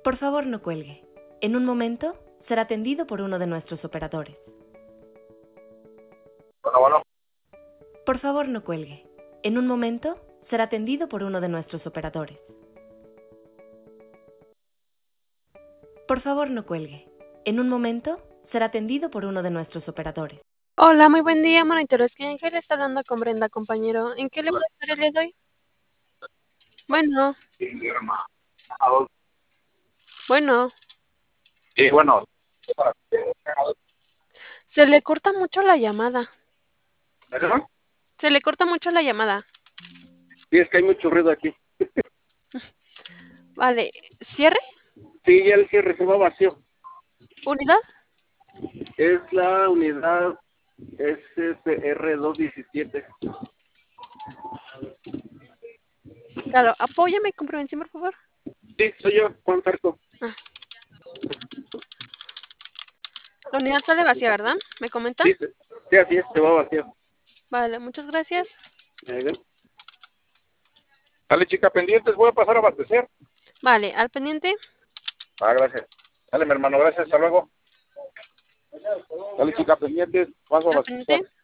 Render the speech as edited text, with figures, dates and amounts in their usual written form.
Por favor, no cuelgue. En un momento será atendido por uno de nuestros operadores. Bueno. Por favor, no cuelgue. En un momento será atendido por uno de nuestros operadores. Por favor, no cuelgue. En un momento será atendido por uno de nuestros operadores. Hola, muy buen día, monitores. ¿En qué le está hablando con Brenda, compañero? ¿En qué le puedo hacer el día de hoy? Bueno, bueno, Sí, bueno. se le corta mucho la llamada. ¿Perdón? Se le corta mucho la llamada. Sí, es que hay mucho ruido aquí. Vale, ¿cierre? Sí, ya el cierre se va vacío. ¿Unidad? Es la unidad SSR217. Claro, apóyame con prevención, por favor. Sí, soy yo, Juan Carco. La unidad sale vacía, ¿verdad? ¿Me comenta? Sí, sí, así es, se va vacío. Vale, muchas gracias. Dale, chica, pendientes, voy a pasar a abastecer. Vale, al pendiente. Gracias. Dale, mi hermano, gracias, hasta luego. Dale, chica, pendientes, paso a Al abastecer. pendiente.